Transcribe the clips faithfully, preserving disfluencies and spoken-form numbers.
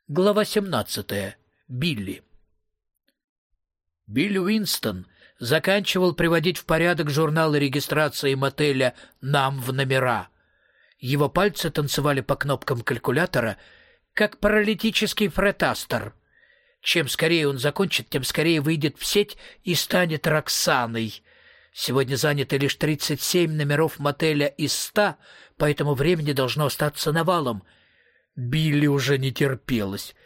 Глава семнадцатая. Билли. Билли Уинстон заканчивал приводить в порядок журналы регистрации мотеля «Нам в номера». Его пальцы танцевали по кнопкам калькулятора, как паралитический Фред Астер. Чем скорее он закончит, тем скорее выйдет в сеть и станет Роксаной. Сегодня заняты лишь тридцать семь номеров мотеля из ста, поэтому времени должно остаться навалом. Билли уже не терпелось.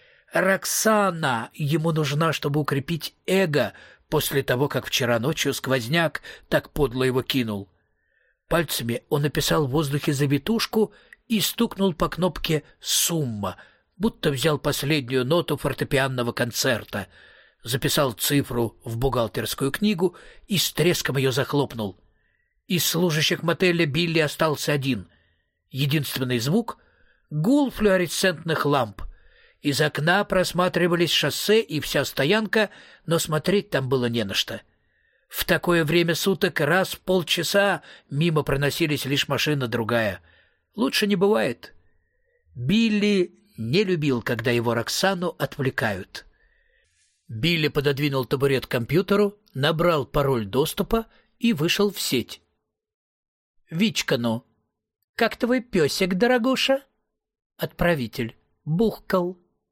Роксана ему нужна, чтобы укрепить эго после того, как вчера ночью сквозняк так подло его кинул. Пальцами он написал в воздухе завитушку и стукнул по кнопке «Сумма», будто взял последнюю ноту фортепианного концерта, записал цифру в бухгалтерскую книгу и с треском ее захлопнул. Из служащих мотеля Билли остался один. Единственный звук — гул флуоресцентных ламп. Из окна просматривались шоссе и вся стоянка, но смотреть там было не на что. В такое время суток раз в полчаса мимо проносились лишь машина-другая. Лучше не бывает. Билли не любил, когда его Роксану отвлекают. Билли пододвинул табурет к компьютеру, набрал пароль доступа и вышел в сеть. «Вичкану, как твой песик, дорогуша?» Отправитель. Бухкал.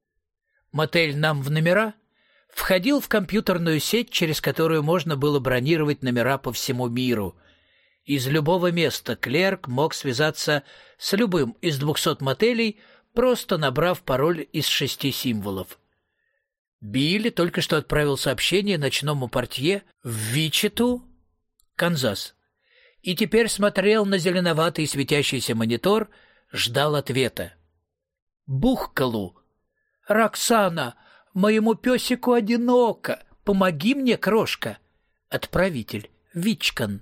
Мотель «Нам в номера» входил в компьютерную сеть, через которую можно было бронировать номера по всему миру. Из любого места клерк мог связаться с любым из двухсот мотелей, просто набрав пароль из шести символов. Билли только что отправил сообщение ночному портье в Вичиту, Канзас, и теперь смотрел на зеленоватый светящийся монитор, ждал ответа. Бухкалу. «Роксана, моему песику одиноко. Помоги мне, крошка». Отправитель. Вичкан.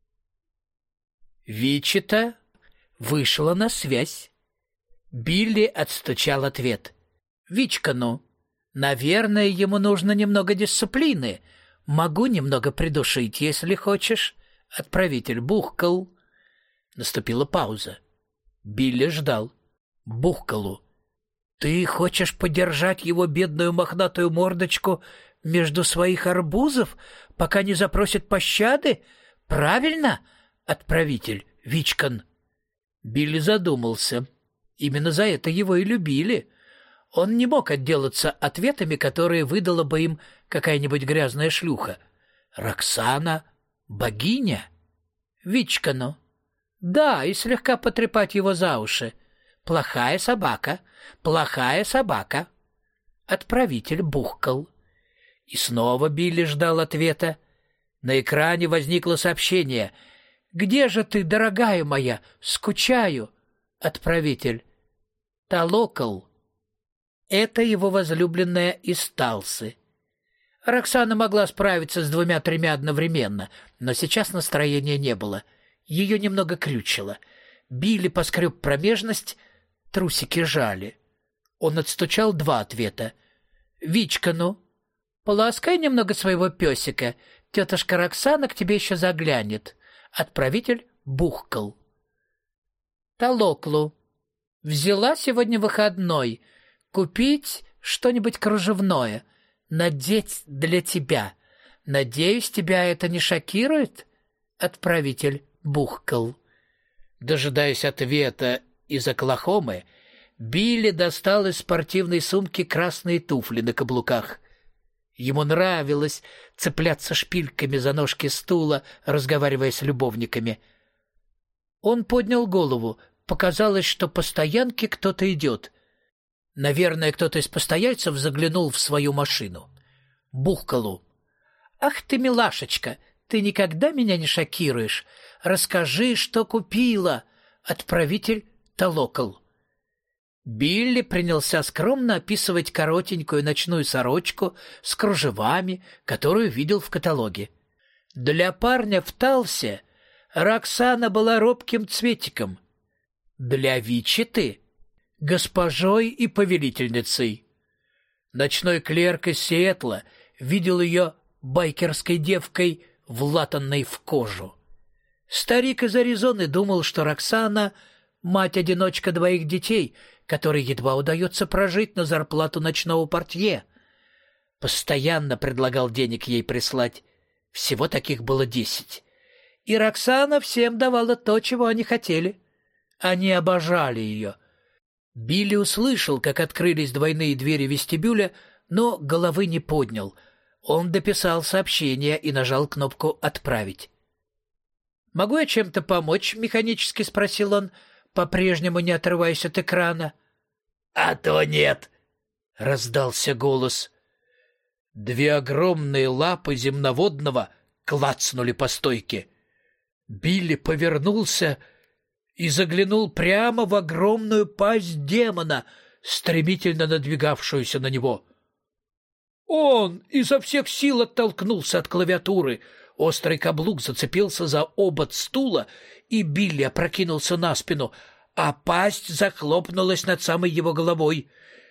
Вичита вышла на связь. Билли отстучал ответ. Вичкану. «Наверное, ему нужно немного дисциплины. Могу немного придушить, если хочешь». Отправитель. Бухкал. Наступила пауза. Билли ждал. Бухкалу. «Ты хочешь подержать его бедную мохнатую мордочку между своих арбузов, пока не запросит пощады? Правильно?» Отправитель. Вичкан. Билли задумался. Именно за это его и любили. Он не мог отделаться ответами, которые выдала бы им какая-нибудь грязная шлюха. «Роксана? Богиня?» Вичкану. «Да, и слегка потрепать его за уши. Плохая собака, плохая собака». Отправитель. Бухкал. И снова Билли ждал ответа. На экране возникло сообщение. «Где же ты, дорогая моя? Скучаю». Отправитель. Талокал. Это его возлюбленная из Талсы. Роксана могла справиться с двумя-тремя одновременно, но сейчас настроения не было. Ее немного крючило. Билли поскреб промежность, трусики жали. Он отстучал два ответа. «Вичкану, поласкай немного своего песика. Тетушка Роксана к тебе еще заглянет». Отправитель. Бухкал. Талоклу. Взяла сегодня выходной. Купить что-нибудь кружевное. Надеть для тебя. Надеюсь, тебя это не шокирует? Отправитель. Бухкал. Дожидаясь ответа из Оклахомы, Билли достал из спортивной сумки красные туфли на каблуках. Ему нравилось цепляться шпильками за ножки стула, разговаривая с любовниками. Он поднял голову. Показалось, что по стоянке кто-то идет. Наверное, кто-то из постояльцев заглянул в свою машину. Бухкалу. «Ах ты, милашечка, ты никогда меня не шокируешь. Расскажи, что купила». Отправитель. Талокал. Билли принялся скромно описывать коротенькую ночную сорочку с кружевами, которую видел в каталоге. Для парня в Талсе Роксана была робким цветиком. Для Вичиты — госпожой и повелительницей. Ночной клерк из Сиэтла видел ее байкерской девкой, влатанной в кожу. Старик из Аризоны думал, что Роксана — мать-одиночка двоих детей, который едва удается прожить на зарплату ночного портье. Постоянно предлагал денег ей прислать. Всего таких было десять. И Роксана всем давала то, чего они хотели. Они обожали ее. Билли услышал, как открылись двойные двери вестибюля, но головы не поднял. Он дописал сообщение и нажал кнопку «Отправить». «Могу я чем-то помочь?» — механически спросил он, по-прежнему не отрываясь от экрана. «А то нет!» — раздался голос. Две огромные лапы земноводного клацнули по стойке. Билли повернулся и заглянул прямо в огромную пасть демона, стремительно надвигавшуюся на него. Он изо всех сил оттолкнулся от клавиатуры. Острый каблук зацепился за обод стула, и Билли опрокинулся на спину, а пасть захлопнулась над самой его головой.